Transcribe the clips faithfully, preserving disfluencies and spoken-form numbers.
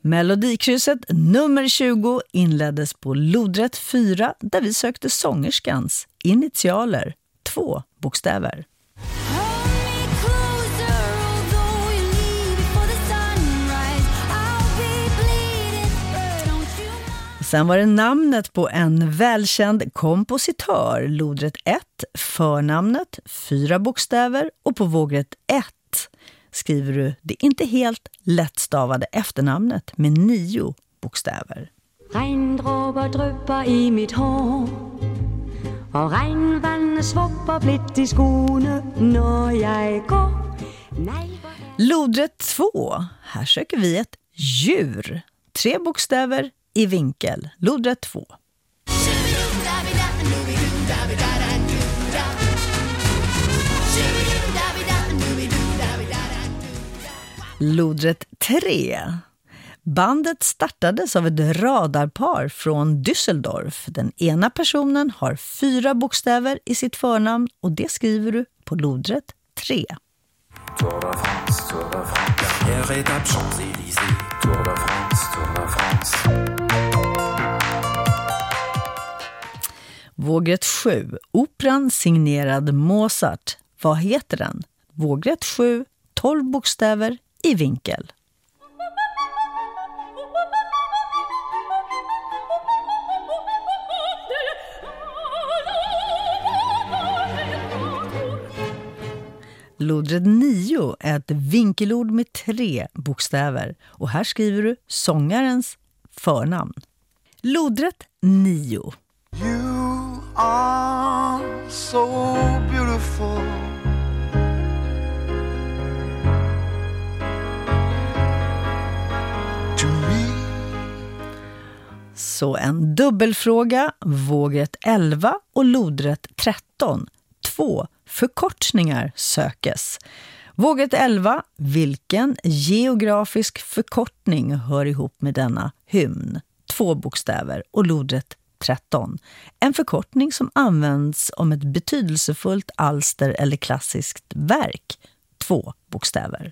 Melodikrysset nummer tjugo inleddes på lodrätt fyra där vi sökte sångerskans initialer, två bokstäver. Sen var det namnet på en välkänd kompositör, lodrätt ett, förnamnet, fyra bokstäver och på vågrätt ett skriver du det inte helt lättstavade efternamnet med nio bokstäver. Regndråber drypper i mitt hår och regnvandet svupper blidt i skoene när jag går. Lodrätt två, här söker vi ett djur, tre bokstäver i vinkel, lodrätt två. Lodrätt tre. Bandet startades av ett radarpar från Düsseldorf. Den ena personen har fyra bokstäver i sitt förnamn och det skriver du på lodrätt tre. Tour de France, Tour de France, dernière étape Champs-Élysées. Tour de France, Tour de France. Vågrätt sju. Operan signerad Mozart. Vad heter den? Vågrätt sju. tolv bokstäver i vinkel. Lodrätt nio är ett vinkelord med tre bokstäver och här skriver du sångarens förnamn. Lodrätt nio. You are so beautiful. To me. Så en dubbelfråga, vågrätt elva och lodrätt tretton. Två förkortningar sökes. Vågrätt elva, vilken geografisk förkortning hör ihop med denna hymn? Två bokstäver och lodrätt tretton. En förkortning som används om ett betydelsefullt alster eller klassiskt verk. Två bokstäver.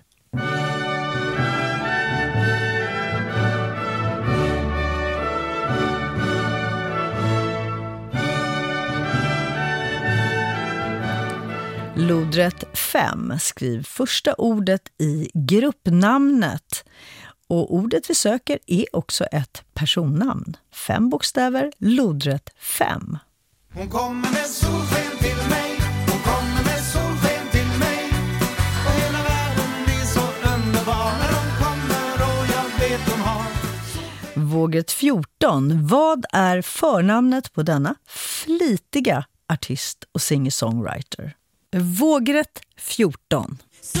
Lodrätt fem. Skriv första ordet i gruppnamnet. Och ordet vi söker är också ett personnamn. Fem bokstäver, lodrätt fem. Hon kommer med solsken till mig. Hon kommer med solsken till mig. Och hela världen blir så underbar när hon kommer och jag vet hon har. Vågrätt fjorton. Vad är förnamnet på denna flitiga artist och singer-songwriter? Vågrätt fjorton.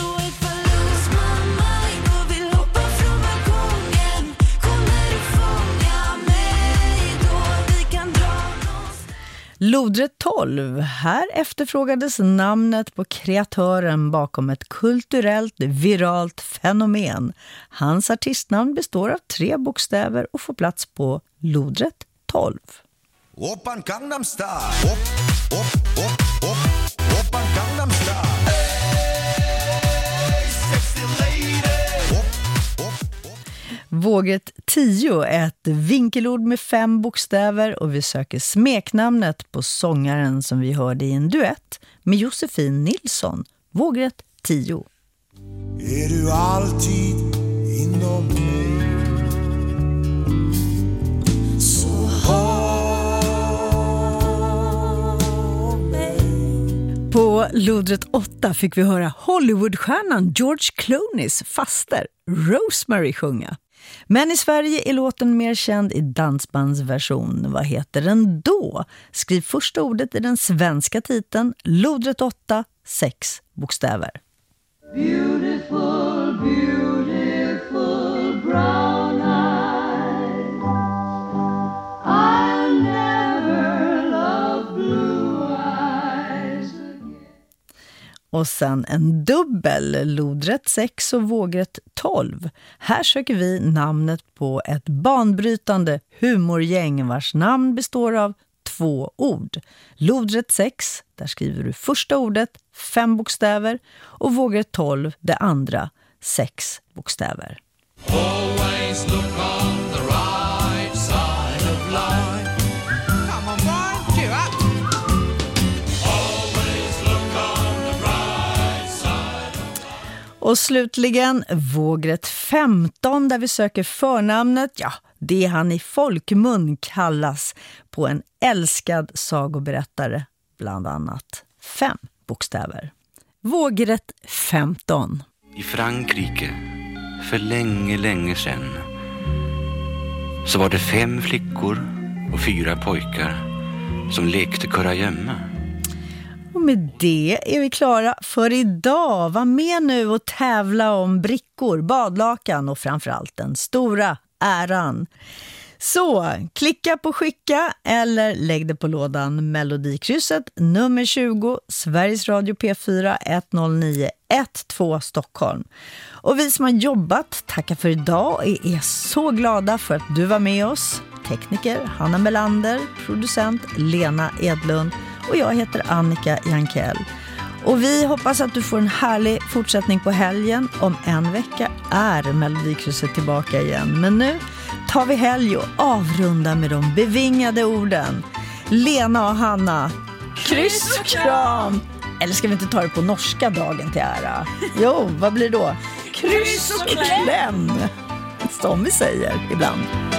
Lodrätt tolv. Här efterfrågades namnet på kreatören bakom ett kulturellt viralt fenomen. Hans artistnamn består av tre bokstäver och får plats på lodrätt tolv. Oppan Gangnam Style. Op, op, op, op. Oppan Gangnam Style. Hey, sexy lady. Op, op, op. Vågrätt tio är ett vinkelord med fem bokstäver och vi söker smeknamnet på sångaren som vi hörde i en duett med Josefin Nilsson. Vågrätt tio. Är du alltid inom mig? Så håll mig. På lodrätt åtta fick vi höra Hollywoodstjärnan George Clooneys faster Rosemary sjunga. Men i Sverige är låten mer känd i dansbandsversion. Vad heter den då? Skriv första ordet i den svenska titeln. Lodrätt åtta, sex bokstäver. Beautiful, beautiful brown eyes. I'll never love blue eyes again. Och sen en dubbel, lodrätt sex och vågrätt tolv. Här söker vi namnet på ett banbrytande humorgäng vars namn består av två ord. Lodrätt sex, där skriver du första ordet, fem bokstäver, och vågrätt tolv, det andra, sex bokstäver. Always look Och slutligen vågrätt femton där vi söker förnamnet. Ja, det han i folkmun kallas på en älskad sagoberättare, bland annat fem bokstäver. Vågrätt femton. I Frankrike, för länge, länge sedan, så var det fem flickor och fyra pojkar som lekte kurragömma. Och med det är vi klara för idag. Var med nu och tävla om brickor, badlakan och framförallt den stora äran. Så, klicka på skicka eller lägg det på lådan Melodikrysset nummer tjugo, Sveriges Radio P fyra ett noll nio ett två Stockholm. Och vi som har jobbat tackar för idag och är så glada för att du var med oss. Tekniker Hanna Melander, producent Lena Edlund och jag heter Annika Jankell. Och vi hoppas att du får en härlig fortsättning på helgen. Om en vecka är Melodikrysset tillbaka igen. Men nu tar vi helg och avrundar med de bevingade orden. Lena och Hanna, kryss och kram! Eller ska vi inte ta det på norska dagen till ära? Jo, vad blir då? Kryss och kläm! Som vi säger ibland.